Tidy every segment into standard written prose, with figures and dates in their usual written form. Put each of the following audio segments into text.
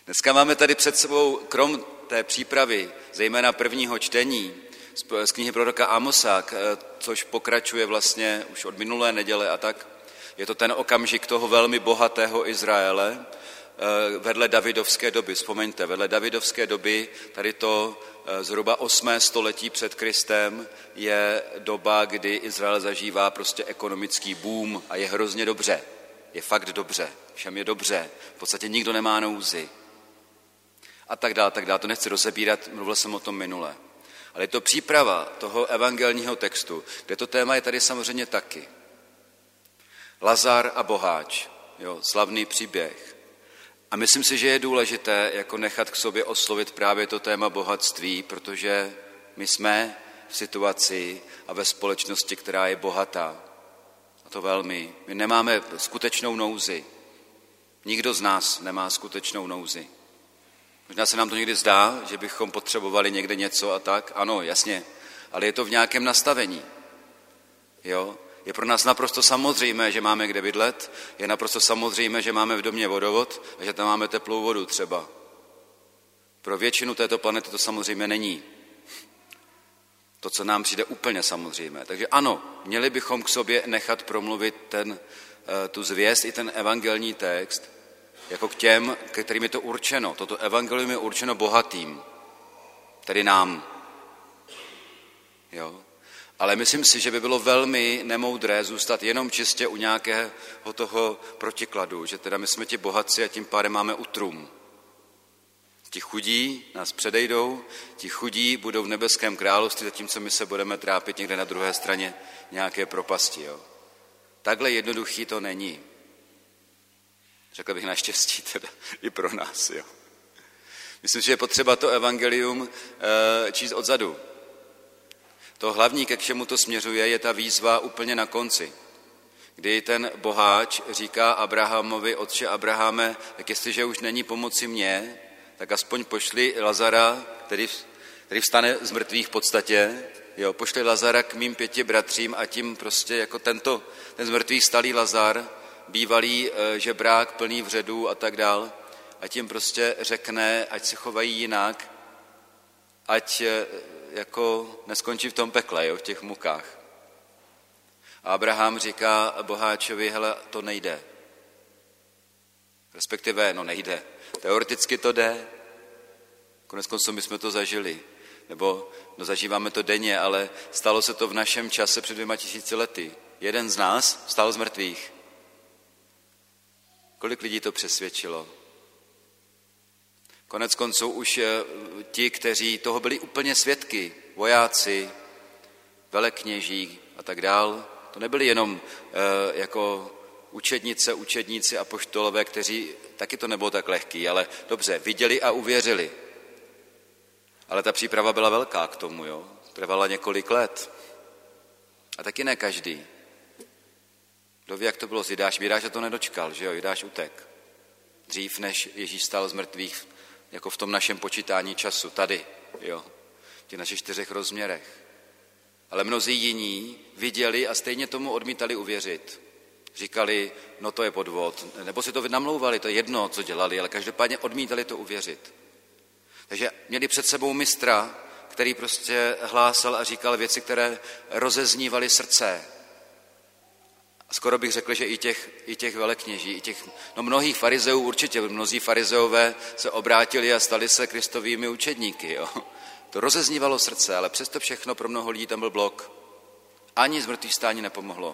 Dneska máme tady před sebou, krom té přípravy, zejména prvního čtení z knihy proroka Amosa, což pokračuje vlastně už od minulé neděle a tak, je to ten okamžik toho velmi bohatého Izraele vedle Davidovské doby. Vzpomeňte, vedle Davidovské doby, tady to zhruba 8. století před Kristem, je doba, kdy Izrael zažívá prostě ekonomický boom a je hrozně dobře. Je fakt dobře, všem je dobře, v podstatě nikdo nemá nouzi. A tak dále, tak dále. To nechci rozebírat, mluvil jsem o tom minule. Ale je to příprava toho evangelního textu, kde to téma je tady samozřejmě taky. Lazar a boháč, jo, slavný příběh. A myslím si, že je důležité jako nechat k sobě oslovit právě to téma bohatství, protože my jsme v situaci a ve společnosti, která je bohatá. A to velmi. My nemáme skutečnou nouzi. Nikdo z nás nemá skutečnou nouzi. Možná se nám to někdy zdá, že bychom potřebovali někde něco a tak. Ano, jasně, ale je to v nějakém nastavení. Jo? Je pro nás naprosto samozřejmé, že máme kde bydlet, je naprosto samozřejmé, že máme v domě vodovod a že tam máme teplou vodu třeba. Pro většinu této planety to samozřejmě není. To, co nám přijde úplně samozřejmé. Takže ano, měli bychom k sobě nechat promluvit tu zvěst i ten evangelní text, jako k těm, ke kterým je to určeno. Toto evangelium je určeno bohatým, tedy nám. Jo? Ale myslím si, že by bylo velmi nemoudré zůstat jenom čistě u nějakého toho protikladu, že teda my jsme ti bohatci a tím pádem máme utrum. Ti chudí nás předejdou, ti chudí budou v nebeském království, zatímco my se budeme trápit někde na druhé straně nějaké propasti. Jo? Takhle jednoduchý to není. Řekl bych naštěstí teda i pro nás. Jo. Myslím, že je potřeba to evangelium číst odzadu. To hlavní, ke čemu to směřuje, je ta výzva úplně na konci, kdy ten boháč říká Abrahamovi, otče Abrahame, tak jestliže už není pomoci mně, tak aspoň pošli Lazara, který vstane z mrtvých v podstatě, jo, pošli Lazara k mým 5 bratřím a tím prostě jako ten z mrtvých stalý Lazar, bývalý žebrák plný vředů a tak dál, a tím prostě řekne, ať se chovají jinak, ať jako neskončí v tom pekle, jo, v těch mukách. A Abraham říká boháčovi, hele, to nejde. Respektive, nejde. Teoreticky to jde. Koneckonců my jsme to zažili. Nebo zažíváme to denně, ale stalo se to v našem čase před 2000 lety. Jeden z nás vstal z mrtvých. Kolik lidí to přesvědčilo? Koneckonců už ti, kteří toho byli úplně svědky, vojáci, velekněží a tak dál, to nebyli jenom jako učedníci, apoštolové, kteří, taky to nebylo tak lehký, ale dobře, viděli a uvěřili. Ale ta příprava byla velká k tomu, jo? Trvala několik let. A taky ne každý. Kdo ví, jak to bylo s Jidášem? Jidáš to nedočkal, že jo? Jidáš utek. Dřív, než Ježíš stál z mrtvých, jako v tom našem počítání času, tady, jo? V těch našich 4 rozměrech. Ale mnozí jiní viděli a stejně tomu odmítali uvěřit. Říkali, to je podvod, nebo si to namlouvali, to je jedno, co dělali, ale každopádně odmítali to uvěřit. Takže měli před sebou mistra, který prostě hlásal a říkal věci, které rozeznívaly srdce. A skoro bych řekl, že i těch velekněží, i těch, mnohých farizeů určitě, mnozí farizeové se obrátili a stali se kristovými učedníky. Jo. To rozeznívalo srdce, ale přesto všechno pro mnoho lidí tam byl blok. Ani zmrtvých stání nepomohlo.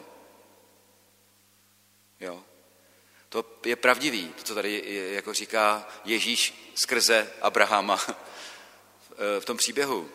Jo. To je pravdivý, to, co tady jako říká Ježíš skrze Abrahama v tom příběhu.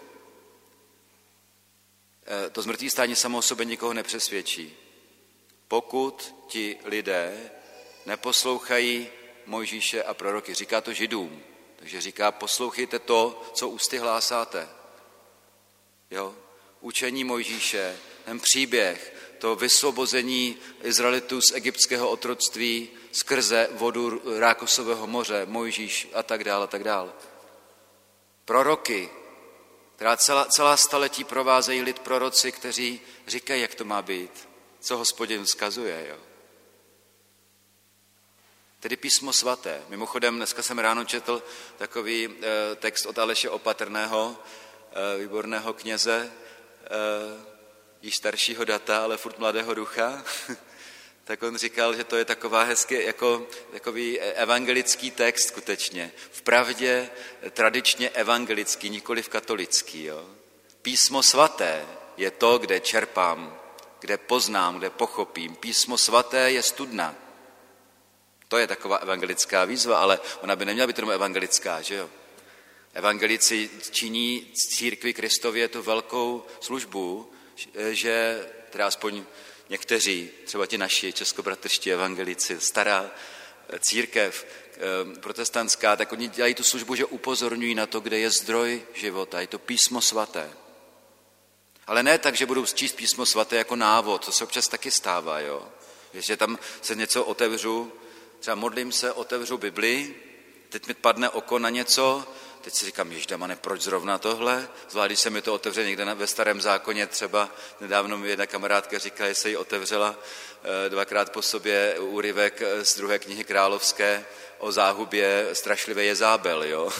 To zmrtvých stání samo o sobě nikoho nepřesvědčí. Pokud ti lidé neposlouchají Mojžíše a proroky, říká to Židům, takže říká, poslouchejte to, co ústy hlásáte. Jo? Učení Mojžíše, ten příběh, to vysvobození Izraelitů z egyptského otroctví skrze vodu Rákosového moře, Mojžíš a tak dále, a tak dále. Proroky, která celá staletí provázejí lid proroci, kteří říkají, jak to má být, co Hospodin vzkazuje. Jo. Tedy písmo svaté. Mimochodem, dneska jsem ráno četl takový text od Aleše Opatrného, výborného kněze, již staršího data, ale furt mladého ducha. Tak on říkal, že to je taková hezky, jako takový evangelický text skutečně. Vpravdě tradičně evangelický, nikoliv katolický. Jo. Písmo svaté je to, kde čerpám, kde poznám, kde pochopím. Písmo svaté je studna. To je taková evangelická výzva, ale ona by neměla být jenom evangelická, že jo? Evangelici činí církvi Kristově tu velkou službu, že teda aspoň někteří, třeba ti naši českobratrští evangelici, stará církev protestantská, tak oni dělají tu službu, že upozorňují na to, kde je zdroj života, je to písmo svaté. Ale ne tak, že budou číst písmo svaté jako návod, to se občas taky stává, jo? Že tam se něco otevřu, třeba modlím se, otevřu Bibli, teď mi padne oko na něco, teď si říkám, ježdamane, proč zrovna tohle? Zvlášť, když se mi to otevře někde ve Starém zákoně, třeba nedávno mi jedna kamarádka říkala, že se jí otevřela dvakrát po sobě úryvek z 2. knihy Královské o záhubě strašlivé Jezábel, jo?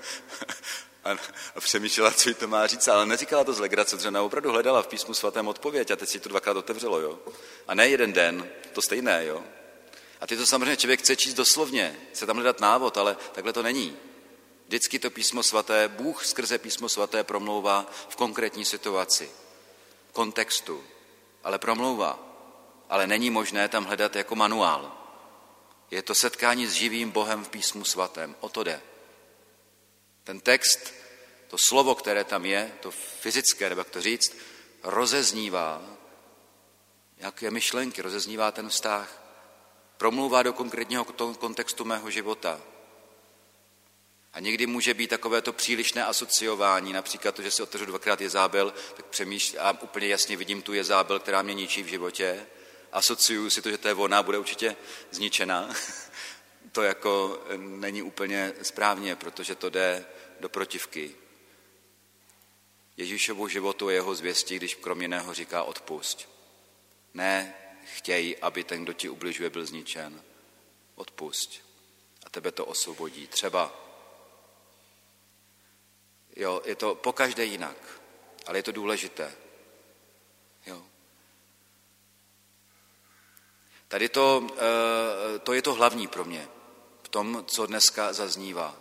A přemýšlela, co jí to má říct, ale neříkala to z legrace, protože ona opravdu hledala v písmu svatém odpověď a teď si to dvakrát otevřelo, jo? A ne jeden den, to stejné, jo? A ty to samozřejmě člověk chce číst doslovně, chce tam hledat návod, ale takhle to není. Vždycky to písmo svaté, Bůh skrze písmo svaté promlouvá v konkrétní situaci, kontextu, ale promlouvá. Ale není možné tam hledat jako manuál. Je to setkání s živým Bohem v písmu svatém, o to jde. Ten text, to slovo, které tam je, to fyzické, nebo jak to říct, rozeznívá nějaké myšlenky, rozeznívá ten vztah. Promlouvá do konkrétního kontextu mého života. A někdy může být takovéto přílišné asociování, například to, že si otevřu dvakrát Jezábel, tak přemýšlím a úplně jasně vidím tu Jezábel, která mě ničí v životě. Asociuju si to, že to je ona, bude určitě zničená. To jako není úplně správně, protože to jde do protivky Ježíšovu životu a jeho zvěsti, když krom jiného říká odpusť. Ne, chtěj, aby ten, kdo ti ubližuje, byl zničen. Odpusť. A tebe to osvobodí. Třeba. Jo, je to pokaždé jinak, ale je to důležité. Jo. Tady to je to hlavní pro mě, v tom, co dneska zaznívá.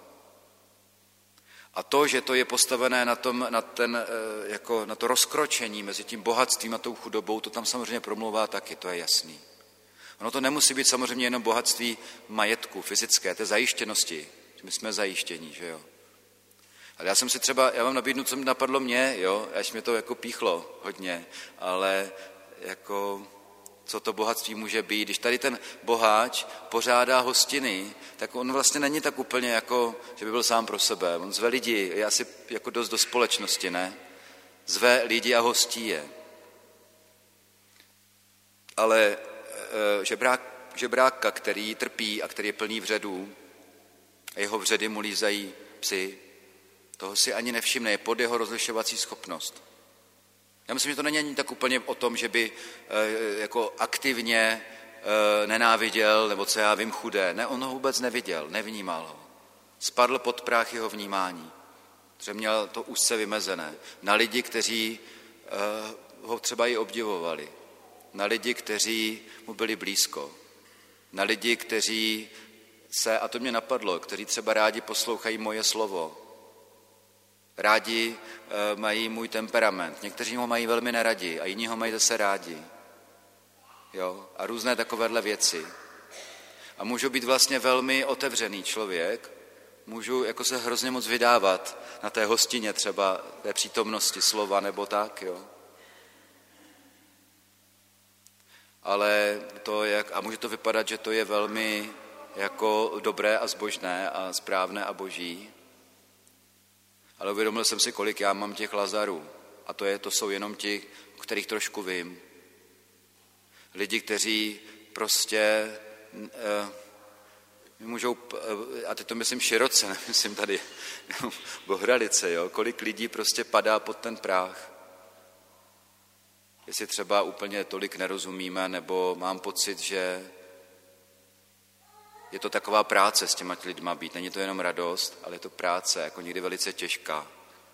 A to, že to je postavené na to rozkročení mezi tím bohatstvím a tou chudobou, to tam samozřejmě promlouvá taky, to je jasný. Ono to nemusí být samozřejmě jenom bohatství majetku, fyzické, té zajištěnosti. My jsme zajištění, že jo. Ale já vám nabídnu, co mi napadlo mě, jo, až mě to jako píchlo hodně, ale jako co to bohatství může být. Když tady ten boháč pořádá hostiny, tak on vlastně není tak úplně jako, že by byl sám pro sebe. On zve lidi, je asi jako dost do společnosti, ne? Zve lidi a hostí je. Ale žebráka, který trpí a který je plný vředů, a jeho vředy mu lízají psi, toho si ani nevšimne, je pod jeho rozlišovací schopnost. Já myslím, že to není ani tak úplně o tom, že by jako aktivně nenáviděl, nebo co já vím, chudé. Ne, on ho vůbec neviděl, nevnímal ho. Spadl pod práh jeho vnímání, protože měl to úzce vymezené. Na lidi, kteří ho třeba i obdivovali. Na lidi, kteří mu byli blízko. Na lidi, kteří a to mě napadlo, kteří třeba rádi poslouchají moje slovo. Rádi mají můj temperament. Někteří ho mají velmi neradi a jiní ho mají zase rádi. Jo? A různé takovéhle věci. A můžu být vlastně velmi otevřený člověk, můžu jako se hrozně moc vydávat na té hostině třeba té přítomnosti slova nebo tak, jo. Ale a může to vypadat, že to je velmi jako dobré a zbožné a správné a boží. Ale uvědomil jsem si, kolik já mám těch Lazarů. A to jsou jenom ti, o kterých trošku vím. Lidi, kteří prostě můžou, a teď to myslím široce, nemyslím tady Bohralice, jo, kolik lidí prostě padá pod ten práh. Jestli třeba úplně tolik nerozumíme, nebo mám pocit, že je to taková práce s těma lidma být. Není to jenom radost, ale je to práce, jako někdy velice těžká.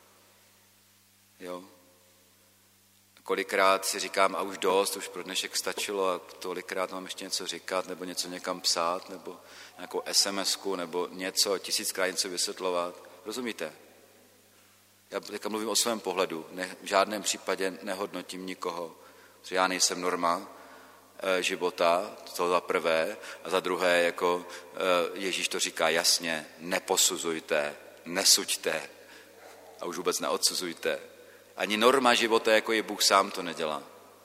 Jo? Kolikrát si říkám, a už dost, už pro dnešek stačilo a tolikrát mám ještě něco říkat, nebo něco někam psát, nebo nějakou SMS-ku, nebo něco, 1000krát něco vysvětlovat. Rozumíte? Já teďka mluvím o svém pohledu, v žádném případě nehodnotím nikoho, že já nejsem norma života, to za prvé, a za druhé, jako Ježíš to říká jasně, neposuzujte, nesuďte a už vůbec neodsuzujte. Ani norma života, jako je Bůh sám, to nedělá.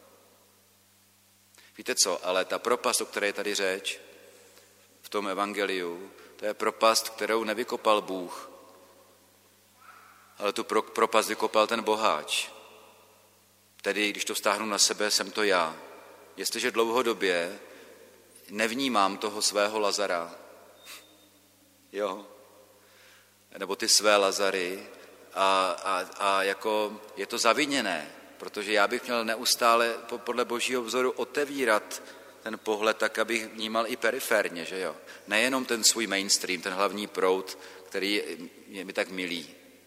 Víte co, ale ta propast, o které je tady řeč, v tom evangeliu, to je propast, kterou nevykopal Bůh, ale tu propast vykopal ten boháč. Tedy, když to vztáhnu na sebe, jsem to já. Jestliže dlouhodobě nevnímám toho svého Lazara, jo, nebo ty své Lazary, a jako je to zaviněné, protože já bych měl neustále podle Božího vzoru otevírat ten pohled tak, abych vnímal i periferně, že jo. Nejenom ten svůj mainstream, ten hlavní proud, který je mi tak milý.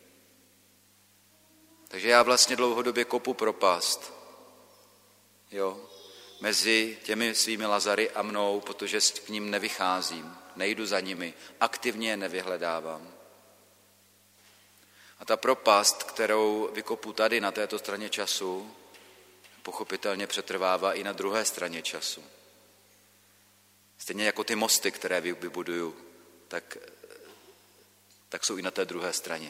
Takže já vlastně dlouhodobě kopu propast, jo, mezi těmi svými Lazary a mnou, protože k ním nevycházím, nejdu za nimi, aktivně je nevyhledávám. A ta propast, kterou vykopu tady na této straně času, pochopitelně přetrvává i na druhé straně času. Stejně jako ty mosty, které vybuduju, tak jsou i na té druhé straně.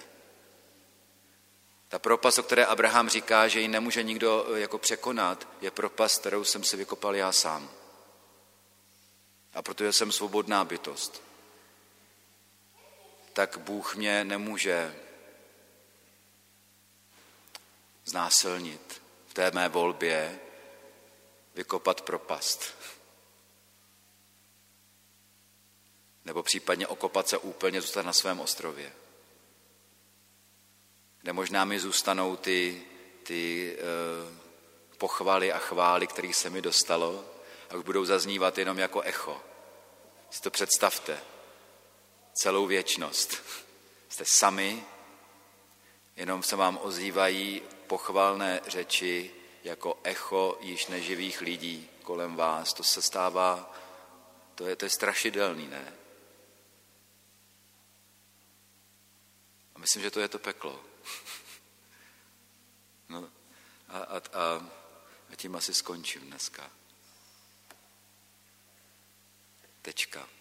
Ta propast, o které Abraham říká, že ji nemůže nikdo jako překonat, je propast, kterou jsem si vykopal já sám. A protože jsem svobodná bytost, tak Bůh mě nemůže znásilnit v té mé volbě, vykopat propast. Nebo případně okopat se úplně, zůstat na svém ostrově. Kde možná mi zůstanou ty pochvaly a chvály, kterých se mi dostalo, a už budou zaznívat jenom jako echo. Si to představte. Celou věčnost. Jste sami, jenom se vám ozývají pochvalné řeči jako echo již neživých lidí kolem vás. To se stává, to je strašidelný, ne? A myslím, že to je to peklo. No, a tím asi skončím dneska. Tečka.